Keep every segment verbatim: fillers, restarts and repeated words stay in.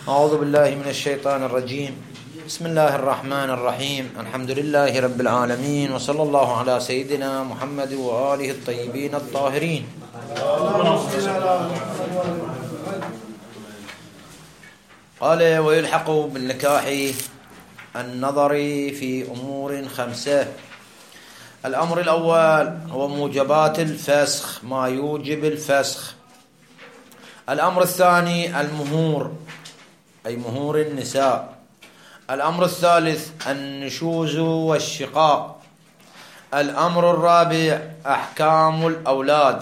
أعوذ بالله من الشيطان الرجيم. بسم الله الرحمن الرحيم. الحمد لله رب العالمين، وصلى الله على سيدنا محمد وآله الطيبين الطاهرين. قال: ويلحق بالنكاح النظر في أمور خمسة. الأمر الأول هو موجبات الفسخ، ما يوجب الفسخ. الأمر الثاني المهور، أي مهور النساء. الأمر الثالث النشوز والشقاق. الأمر الرابع أحكام الأولاد.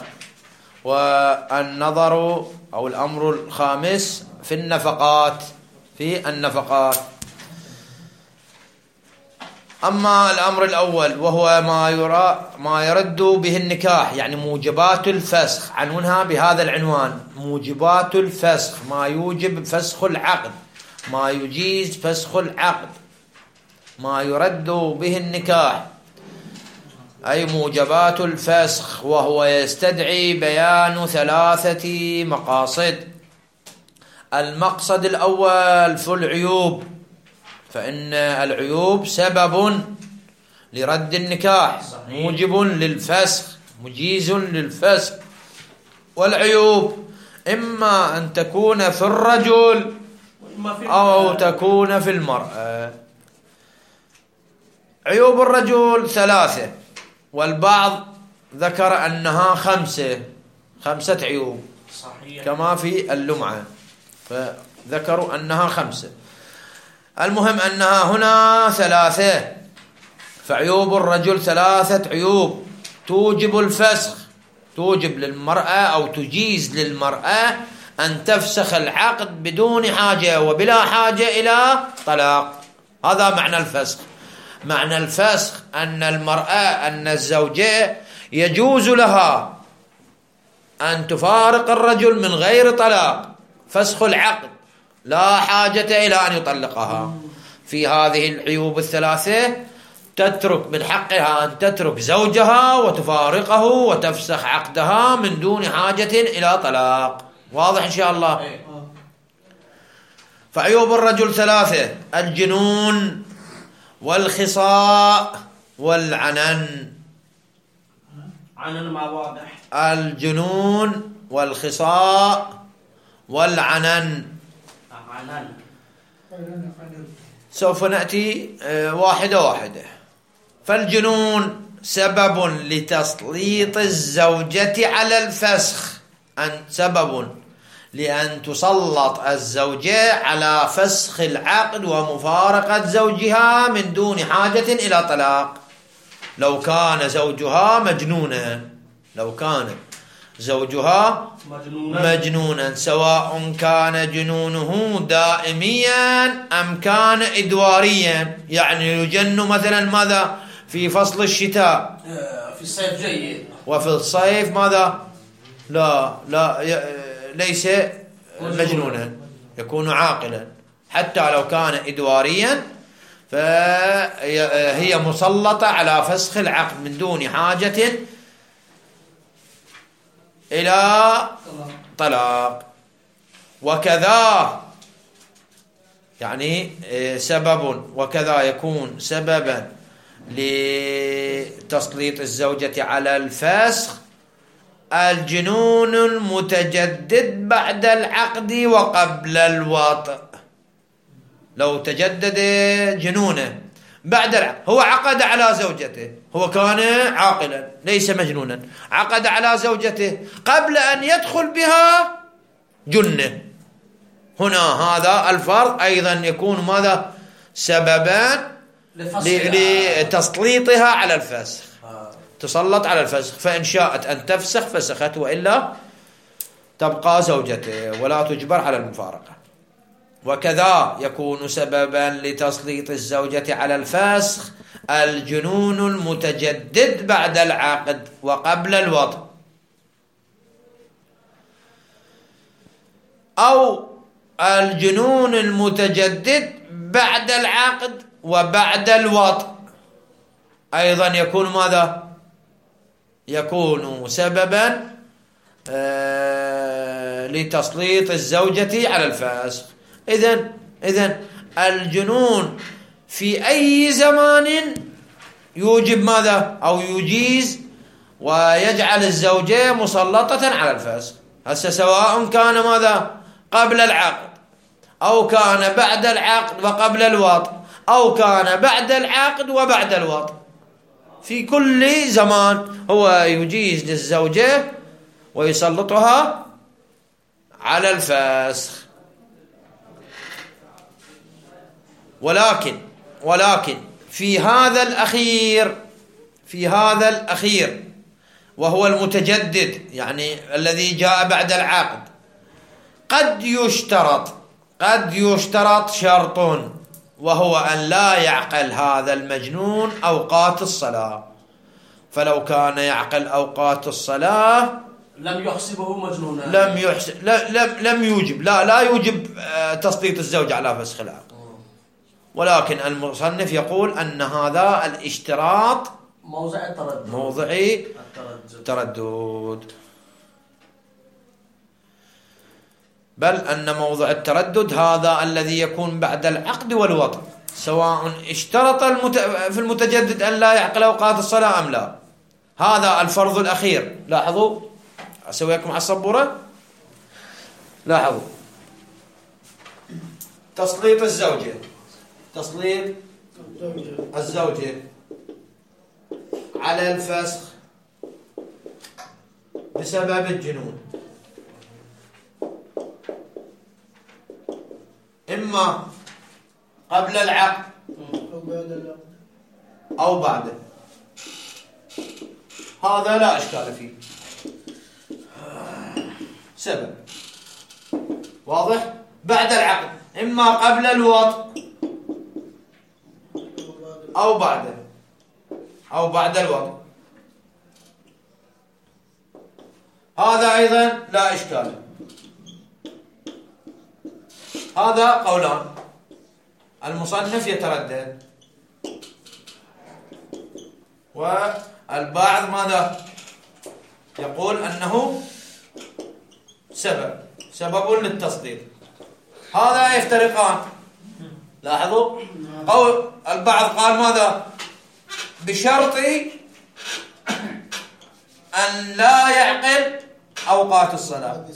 والنظر أو الأمر الخامس في النفقات في النفقات أما الأمر الأول وهو ما يرى ما يرد به النكاح، يعني موجبات الفسخ، عنونها بهذا العنوان: موجبات الفسخ، ما يوجب فسخ العقد، ما يجيز فسخ العقد، ما يرد به النكاح، أي موجبات الفسخ. وهو يستدعي بيان ثلاثة مقاصد. المقصد الأول في العيوب، فإن العيوب سبب لرد النكاح، موجب للفسخ، مجيز للفسخ. والعيوب إما أن تكون في الرجل أو تكون في المرأة. عيوب الرجل ثلاثة، والبعض ذكر أنها خمسة خمسة عيوب كما في اللمعة، فذكروا أنها خمسة. المهم أنها هنا ثلاثة. فعيوب الرجل ثلاثة عيوب توجب الفسخ، توجب للمرأة أو تجيز للمرأة أن تفسخ العقد بدون حاجة وبلا حاجة إلى طلاق. هذا معنى الفسخ. معنى الفسخ أن المرأة أن الزوجة يجوز لها أن تفارق الرجل من غير طلاق، فسخ العقد، لا حاجة إلى أن يطلقها. في هذه العيوب الثلاثة تترك من حقها أن تترك زوجها وتفارقه وتفسخ عقدها من دون حاجة إلى طلاق. واضح إن شاء الله؟ فعيوب الرجل ثلاثة: الجنون والخصاء والعنن. عنن ما واضح. الجنون والخصاء والعنن. عنن. سوف نأتي واحدة واحدة. فالجنون سبب لتسليط الزوجة على الفسخ، أن سبب لأن تسلط الزوجة على فسخ العقد ومفارقة زوجها من دون حاجة إلى طلاق. لو كان زوجها مجنونا لو كان زوجها مجنونا, مجنونا سواء كان جنونه دائميا أم كان إدواريا، يعني يجن مثلا ماذا في فصل الشتاء، في الصيف جيد، وفي الصيف ماذا لا لا ليس مجنونا، يكون عاقلا. حتى لو كان إدواريا فهي مسلطة على فسخ العقد من دون حاجة إلى طلاق. وكذا يعني سبب وكذا يكون سببا لتسليط الزوجة على الفسخ الجنون المتجدد بعد العقد وقبل الوطء. لو تجدد جنونه بعد العقد، هو عقد على زوجته، هو كان عاقلا ليس مجنونا، عقد على زوجته قبل أن يدخل بها جنة. هنا هذا الفرض أيضا يكون ماذا سببان لتسليطها على الفسخ، تسلط على الفسخ. فإن شاءت أن تفسخ فسخت، وإلا تبقى زوجته ولا تجبر على المفارقة. وكذا يكون سببا لتسليط الزوجة على الفسخ الجنون المتجدد بعد العقد وقبل الوطء، أو الجنون المتجدد بعد العقد وبعد الوطء. أيضا يكون ماذا يكون سببا آه لتسليط الزوجة على الفسخ. إذن إذن الجنون في أي زمان يوجب ماذا؟ أو يجيز ويجعل الزوجة مسلطة على الفسخ. هسه سواء كان ماذا؟ قبل العقد، أو كان بعد العقد وقبل الوطء، أو كان بعد العقد وبعد الوطء، في كل زمان هو يجيز للزوجة ويسلطها على الفسخ. ولكن ولكن في هذا الأخير في هذا الأخير وهو المتجدد، يعني الذي جاء بعد العقد، قد يشترط قد يشترط شرط، وهو أن لا يعقل هذا المجنون أوقات الصلاة. فلو كان يعقل أوقات الصلاة لم يحسبه مجنونا، لم يحسب لم لم يوجب لا لا يوجب تسليط الزوج على فسخ العقد. ولكن المصنف يقول أن هذا الاشتراط موضع التردد موضع التردد، بل أن موضع التردد هذا الذي يكون بعد العقد والوطء، سواء اشترط المت... في المتجدد أن لا يعقل أوقات الصلاة أم لا. هذا الفرض الأخير. لاحظوا، أسويكم على السبورة. لاحظوا تسليط الزوجة تسليط الزوجة على الفسخ بسبب الجنون، إما قبل العقد أو بعده، هذا لا إشكال فيه، سبب واضح. بعد العقد إما قبل الوطء أو بعده أو بعد الوطء، هذا أيضا لا إشكال. هذا قولان، المصنف يتردد، والبعض ماذا يقول أنه سبب سبب للتصديق. هذا يفترقان. لاحظوا، قول البعض قال ماذا؟ بشرط أن لا يعقل أوقات الصلاة،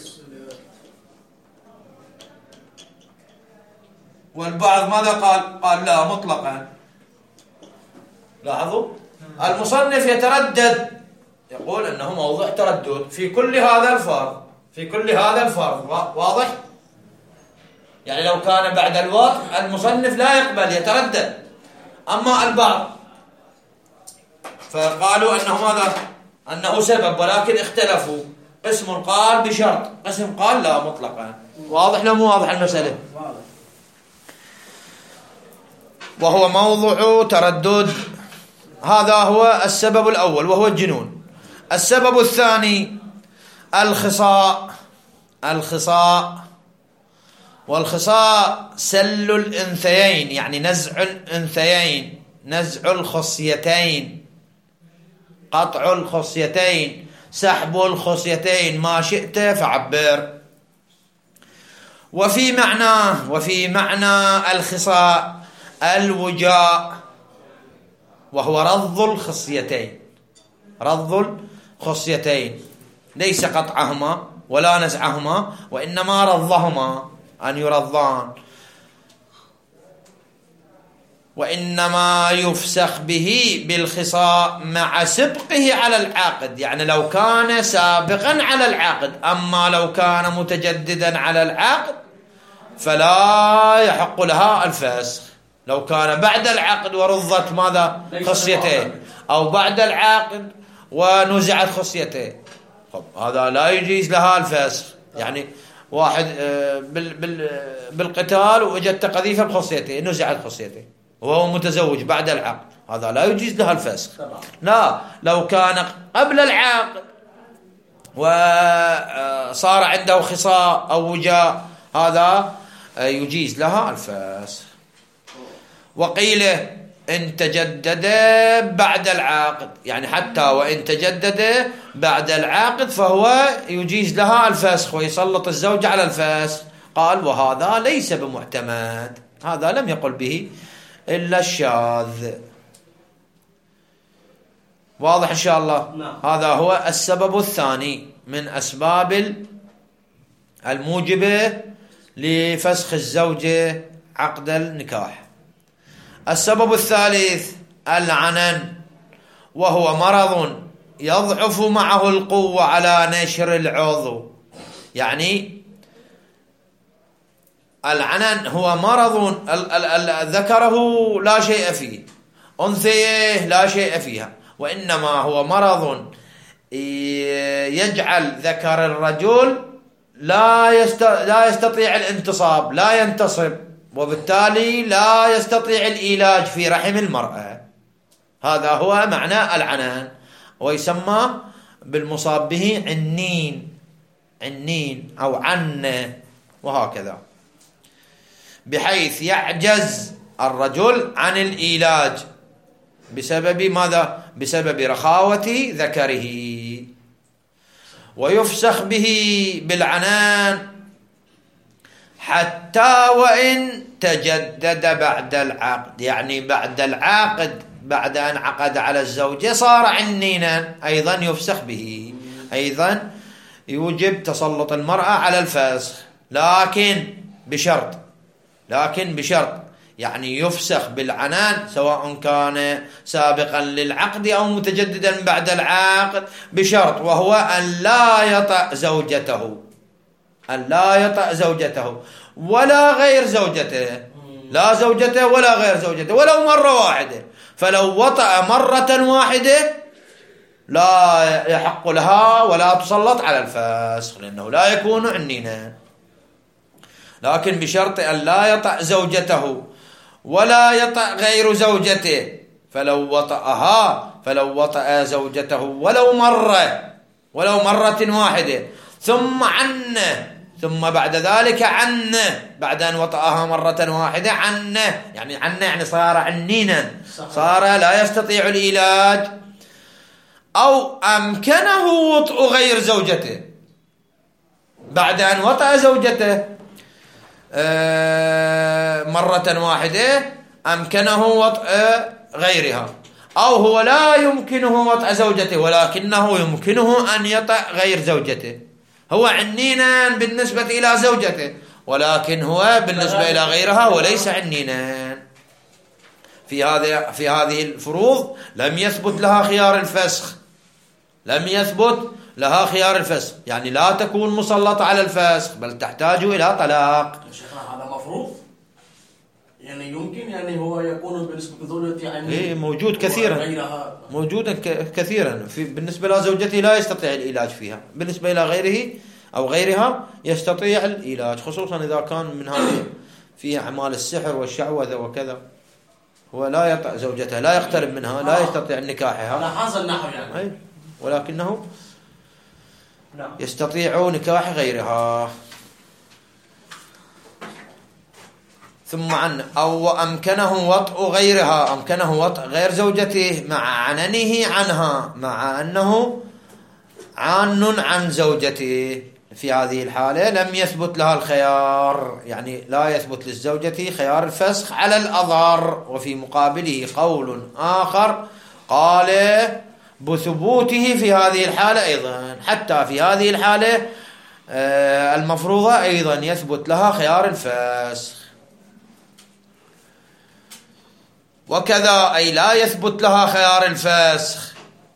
والبعض ماذا قال؟ قال لا مطلقا. لاحظوا، المصنف يتردد، يقول أنه موضوع تردد في كل هذا الفرض في كل هذا الفرض واضح. يعني لو كان بعد الوقت المصنف لا يقبل، يتردد. أما البعض فقالوا أنه ماذا؟ أنه سبب، ولكن اختلفوا، قسم قال بشرط، قسم قال لا مطلقا. واضح لو مو واضح المسألة؟ وهو موضوع تردد. هذا هو السبب الأول وهو الجنون. السبب الثاني الخصاء. الخصاء والخصاء سل الأنثيين، يعني نزع الأنثيين، نزع الخصيتين، قطع الخصيتين، سحب الخصيتين، ما شئت فعبر. وفي معناه وفي معنى الخصاء الوجاء، وهو رض الخصيتين، رض الخصيتين، ليس قطعهما ولا نزعهما، وإنما رضهما، أن يرضان. وإنما يفسخ به بالخصاء مع سبقه على العقد، يعني لو كان سابقا على العقد. أما لو كان متجددا على العقد فلا يحق لها الفسخ. لو كان بعد العقد ورضت ماذا؟ خصيتين، أو بعد العقد ونزعت خصيتين، هذا لا يجيز لها الفسخ. يعني واحد بال بال بالقتال وجدت قذيفة بخصيتين، نزعت خصيتين وهو متزوج بعد العقد، هذا لا يجيز لها الفسخ. لا، لو كان قبل العقد وصار عنده خصاء أو وجاء هذا يجيز لها الفسخ. وقيل إن تجدد بعد العقد، يعني حتى وإن تجدد بعد العقد فهو يجيز لها الفسخ ويسلط الزوج على الفسخ. قال وهذا ليس بمعتمد، هذا لم يقل به إلا الشاذ. واضح إن شاء الله؟ نعم. هذا هو السبب الثاني من أسباب الموجبة لفسخ الزوجة عقد النكاح. السبب الثالث العنن، وهو مرض يضعف معه القوة على نشر العضو. يعني العنن هو مرض ذكره لا شيء فيه، أنثيه لا شيء فيها، وإنما هو مرض يجعل ذكر الرجل لا لا يستطيع الانتصاب، لا ينتصب، وبالتالي لا يستطيع الإيلاج في رحم المرأة. هذا هو معنى العنان، ويسمى بالمصاب به عنين، عنين أو عنة، وهكذا، بحيث يعجز الرجل عن الإيلاج بسبب ماذا؟ بسبب رخاوة ذكره. ويفسخ به بالعنان حتى وإن تجدد بعد العقد، يعني بعد العقد، بعد أن عقد على الزوجة صار عنينا، أيضا يفسخ به، أيضا يوجب تسلط المرأة على الفسخ، لكن بشرط، لكن بشرط يعني يفسخ بالعنان سواء كان سابقا للعقد أو متجددا بعد العقد، بشرط، وهو أن لا يطأ زوجته، أن لا يطأ زوجته ولا غير زوجته، لا زوجته ولا غير زوجته، ولو مرة واحدة. فلو وطأ مرة واحدة لا يحق لها ولا تسلط على الفسخ، لأنه لا يكون عنينا، لكن بشرط أن لا يطأ زوجته ولا يطأ غير زوجته. فلو وطأها، فلو وطأ زوجته ولو مرة، ولو مرة واحدة، ثم عنه، ثم بعد ذلك عنه، بعد أن وطأها مرة واحدة عنه، يعني عنه يعني صار عنينا، صار لا يستطيع العلاج، أو أمكنه وطء غير زوجته بعد أن وطأ زوجته مرة واحدة، أمكنه وطء غيرها، أو هو لا يمكنه وطء زوجته ولكنه يمكنه أن يطأ غير زوجته. هو عنينا بالنسبة إلى زوجته، ولكن هو بالنسبة إلى غيرها وليس عنينا. في هذه في هذه الفروض لم يثبت لها خيار الفسخ، لم يثبت لها خيار الفسخ، يعني لا تكون مسلطة على الفسخ، بل تحتاج إلى طلاق. هذا مفروض، يعني يمكن يعني هو يكون بالنسبة لزوجته يعني إيه موجود كثيرا، موجودا كثيرا. في بالنسبة لزوجته لا يستطيع العلاج فيها، بالنسبة إلى غيره أو غيرها يستطيع العلاج، خصوصا إذا كان من هذه فيها أعمال السحر والشعوذة وكذا. هو لا يطأ زوجته، لا يقترب منها، لا يستطيع نكاحها على هذا النحو يعني، أي، ولكنه يستطيع نكاح غيرها. ثم عن أو أمكنه وطء غيرها، أمكنه وطء غير زوجته مع عننه عنها، مع أنه عان عن زوجته. في هذه الحالة لم يثبت لها الخيار، يعني لا يثبت للزوجة خيار الفسخ على الأظهر. وفي مقابله قول آخر قال بثبوته في هذه الحالة أيضا، حتى في هذه الحالة المفروضة أيضا يثبت لها خيار الفسخ. وكذا أي لا يثبت لها خيار الفسخ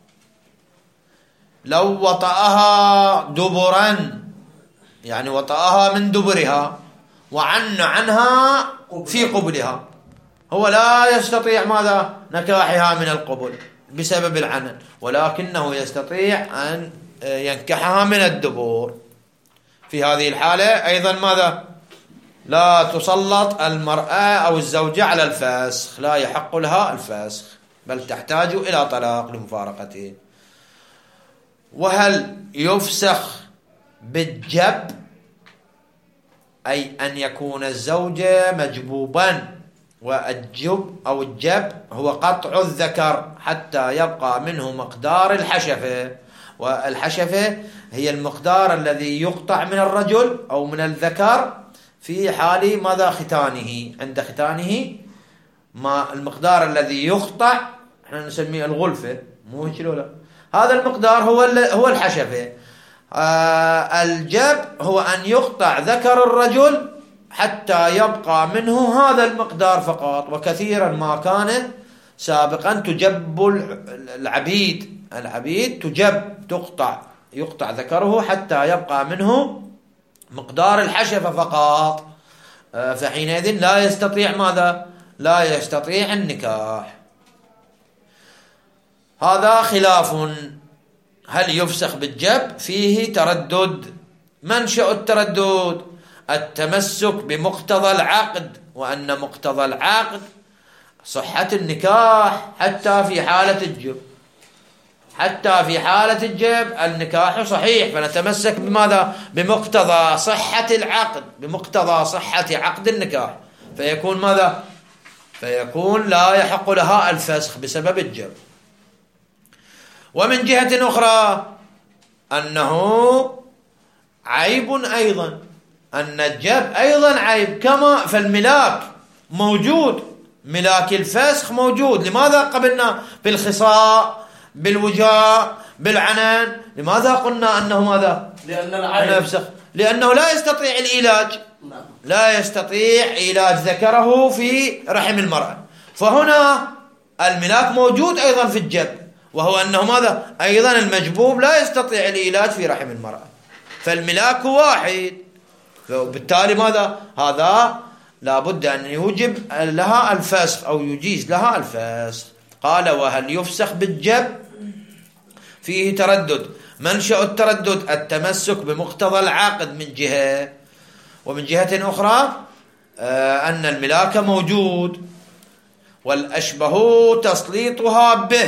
لو وطأها دبرا، يعني وطأها من دبرها وعن عنها في قبلها، هو لا يستطيع ماذا؟ نكاحها من القبل بسبب العنن، ولكنه يستطيع أن ينكحها من الدبر. في هذه الحالة أيضا ماذا؟ لا تسلط المرأة أو الزوجة على الفسخ، لا يحق لها الفسخ، بل تحتاج إلى طلاق لمفارقته. وهل يفسخ بالجب؟ أي أن يكون الزوج مجبوبا، والجب أو الجب هو قطع الذكر حتى يبقى منه مقدار الحشفة، والحشفة هي المقدار الذي يقطع من الرجل أو من الذكر في حال ماذا ختانه، عند ختانه ما المقدار الذي يقطع احنا نسميه الغلفة، مو هيك ولا؟ هذا المقدار هو هو الحشفة. آه الجب هو أن يقطع ذكر الرجل حتى يبقى منه هذا المقدار فقط. وكثيرا ما كان سابقا تجب العبيد العبيد تجب تقطع يقطع ذكره حتى يبقى منه مقدار الحشفة فقط. آه فحينئذ لا يستطيع ماذا؟ لا يستطيع النكاح. هذا خلاف. هل يفسخ بالجب؟ فيه تردد. منشأ التردد التمسك بمقتضى العقد، وأن مقتضى العقد صحة النكاح حتى في حالة الجب. حتى في حالة الجب النكاح صحيح، فنتمسك بماذا؟ بمقتضى صحة العقد، بمقتضى صحة عقد النكاح، فيكون ماذا؟ فيكون لا يحق لها الفسخ بسبب الجب. ومن جهة أخرى أنه عيب أيضا، أن الجب أيضا عيب كما فالملاك موجود، ملاك الفسخ موجود. لماذا قبلنا بالخصاء بالوجاء بالعنان؟ لماذا قلنا أنه ماذا؟ لأن العيب يفسخ، لأنه لا يستطيع العلاج، لا يستطيع علاج ذكره في رحم المرأة. فهنا الملاك موجود أيضا في الجب، وهو أنه ماذا؟ أيضا المجبوب لا يستطيع العلاج في رحم المرأة، فالملاك واحد. فبالتالي ماذا؟ هذا لابد أن يوجب لها الفسخ أو يجيز لها الفسخ. قال وهل يفسخ بالجب؟ فيه تردد. منشأ التردد التمسك بمقتضى العقد من جهة، ومن جهة أخرى أن الملاك موجود، والأشبه تسليطها به.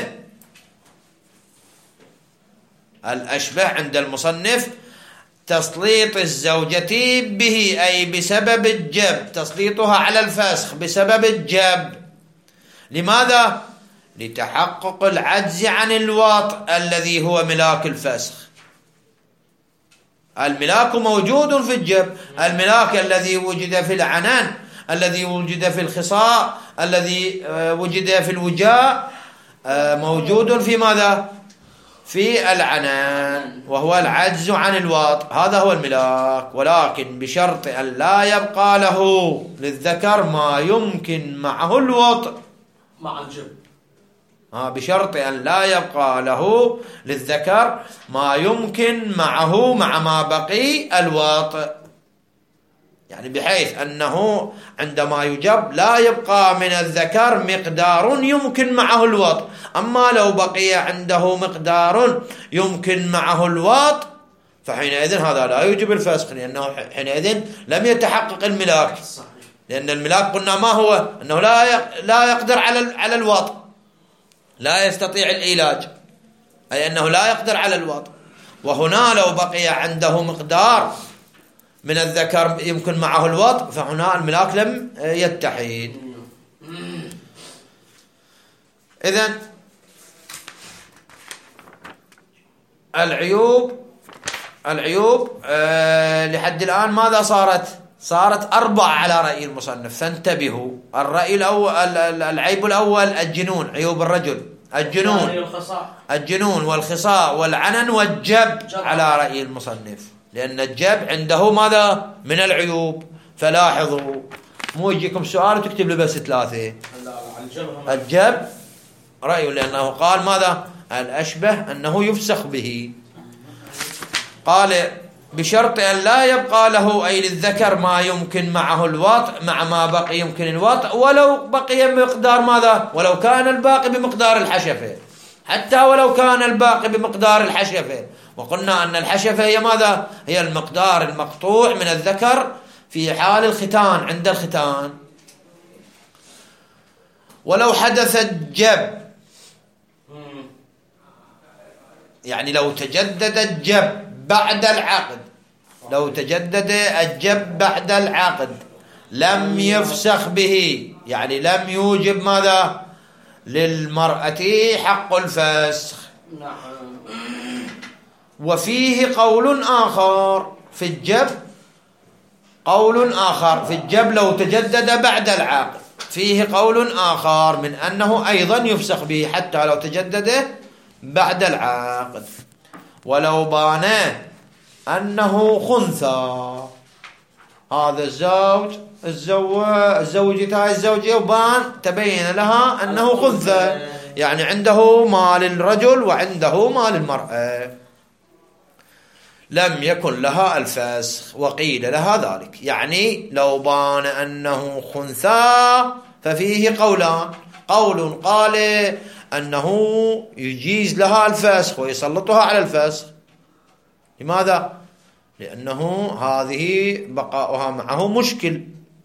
الأشبه عند المصنف تسليط الزوجة به، أي بسبب الجب، تسليطها على الفسخ بسبب الجب. لماذا؟ لتحقق العجز عن الوطء الذي هو ملاك الفسخ. الملاك موجود في الجب، الملاك الذي وجد في العنان، الذي وجد في الخصاء، الذي وجد في الوجاء، موجود في ماذا؟ في العنان، وهو العجز عن الوطء. هذا هو الملاك، ولكن بشرط أن لا يبقى له للذكر ما يمكن معه الوطء مع الجب. آه بشرط أن لا يبقى له للذكر ما يمكن معه مع ما بقي الوطء، يعني بحيث أنه عندما يجب لا يبقى من الذكر مقدار يمكن معه الوطء. أما لو بقي عنده مقدار يمكن معه الوطء فحينئذ هذا لا يوجب الفسخ، لأنه حينئذ لم يتحقق الملاك. لأن الملاك قلنا ما هو؟ أنه لا لا يقدر على على الوطء، لا يستطيع العلاج، أي أنه لا يقدر على الوطء. وهنا لو بقي عنده مقدار من الذكر يمكن معه الوطء فهنا الملاك لم يتحد. إذن العيوب العيوب أه لحد الآن ماذا صارت؟ صارت أربعة على رأي المصنف، فانتبهوا. الرأي الأول، العيب الأول الجنون، عيوب الرجل الجنون الجنون والخصاء والعنن والجب على رأي المصنف، لأن الجب عنده ماذا؟ من العيوب. فلاحظوا، مو يجيكم سؤال وتكتب له بس ثلاثة. الجب رأيه، لأنه قال ماذا؟ الأشبه أنه يفسخ به. قال بشرط أن لا يبقى له أي للذكر ما يمكن معه الوطء مع ما بقي يمكن الوطء، ولو بقي بمقدار ماذا؟ ولو كان الباقي بمقدار الحشفة، حتى ولو كان الباقي بمقدار الحشفة. وقلنا أن الحشفة هي ماذا؟ هي المقدار المقطوع من الذكر في حال الختان، عند الختان. ولو حدث الجب، يعني لو تجدد الجب بعد العقد، لو تجدد الجب بعد العقد لم يفسخ به، يعني لم يوجب ماذا؟ للمرأة حق الفسخ. وفيه قول آخر في الجب قول آخر في الجب لو تجدد بعد العقد، فيه قول آخر من أنه أيضا يفسخ به حتى لو تجدد بعد العقد. ولو بان أنه خنثى، هذا الزوج الزوجة الزوجية وبان تبين لها أنه خنثى، يعني عنده مال الرجل وعنده مال المرأة، لم يكن لها الفسخ وقيل لها ذلك. يعني لو بان أنه خنثى ففيه قولان، قول قال أنه يجيز لها الفسخ ويسلطها على الفسخ. لماذا؟ لأنه هذه بقاؤها معه مشكل،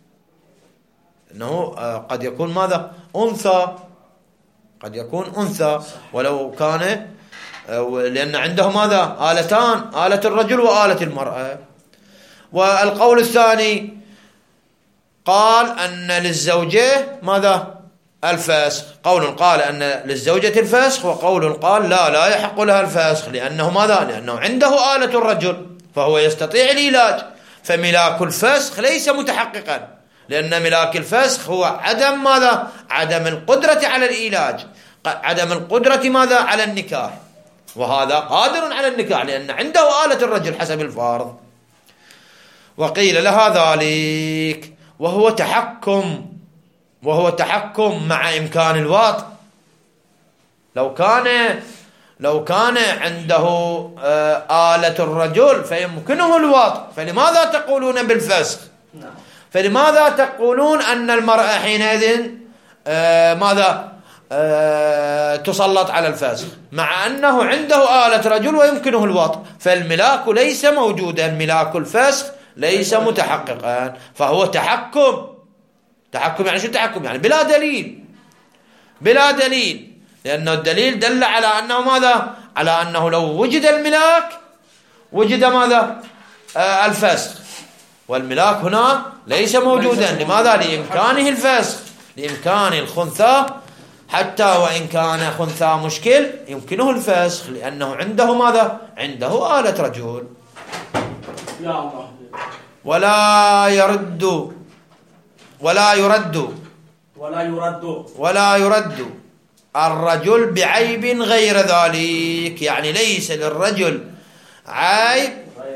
أنه قد يكون ماذا؟ أنثى، قد يكون أنثى، ولو كان لأن عنده ماذا؟ آلتان، آلة الرجل وآلة المرأة. والقول الثاني قال أن للزوجة ماذا؟ الفسخ، قول قال أن للزوجة الفسخ، وقول قال لا لا يحق لها الفسخ، لأنه ماذا؟ لأنه عنده آلة الرجل فهو يستطيع العلاج، فملاك الفسخ ليس متحققا، لأن ملاك الفسخ هو عدم ماذا؟ عدم القدرة على العلاج، عدم القدرة ماذا؟ على النكاح، وهذا قادر على النكاح لأن عنده آلة الرجل حسب الفرض. وقيل لها ذلك، وهو تحكم، وهو تحكم مع إمكان الوطء. لو كان لو كان عنده آلة الرجل فيمكنه الوطء، فلماذا تقولون بالفسخ؟ فلماذا تقولون أن المرأة حينئذ ماذا تسلط على الفسخ مع أنه عنده آلة رجل ويمكنه الوطء؟ فالملاك ليس موجودا، ملاك الفسخ ليس متحققا، فهو تحكم. تحكم يعني شو تحكم؟ يعني بلا دليل، بلا دليل، لأنه الدليل دل على أنه ماذا؟ على أنه لو وجد الملاك وجد ماذا؟ آه الفسخ، والملاك هنا ليس موجودا. لماذا؟ لإمكانه الفسخ، لإمكان الخنثى، حتى وإن كان خنثى مشكل يمكنه الفسخ لأنه عنده ماذا؟ عنده آلة رجل. يا الله. ولا يرد ولا يرد ولا يرد ولا يرد الرجل بعيب غير ذلك، يعني ليس للرجل عيب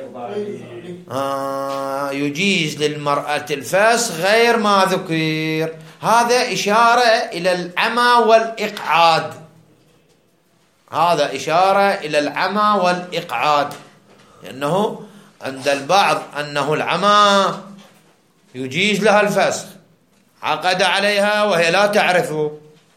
آه يجيز للمرأة الفسخ غير ما ذكر. هذا إشارة إلى العمى والإقعاد، هذا إشارة إلى العمى والإقعاد، لأنه عند البعض أنه العمى يجيز لها الفسخ، عقد عليها وهي لا تعرفه،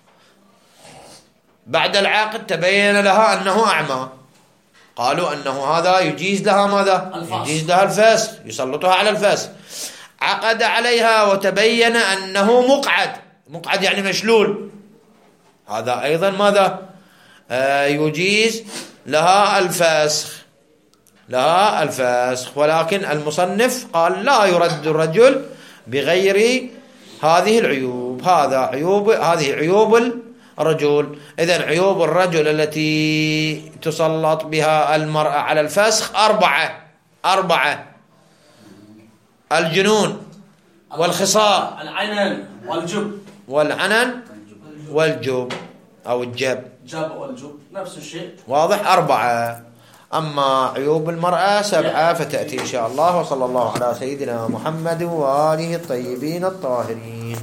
بعد العقد تبين لها أنه أعمى، قالوا أنه هذا يجيز لها ماذا؟ الفسخ. يجيز لها الفسخ، يسلطها على الفسخ. عقد عليها وتبين أنه مقعد، مقعد يعني مشلول، هذا أيضا ماذا؟ آه يجيز لها الفسخ، لها الفسخ. ولكن المصنف قال لا يرد الرجل بغير هذه العيوب، هذا عيوب، هذه عيوب الرجل. إذن عيوب الرجل التي تسلط بها المرأة على الفسخ أربعة أربعة الجنون والخصاء، العنن والجب، والعنن والجب أو الجب، جب والجب نفس الشيء، واضح؟ أربعة. أما عيوب المرأة سبعة فتأتي إن شاء الله. وصلى الله على سيدنا محمد وآله الطيبين الطاهرين.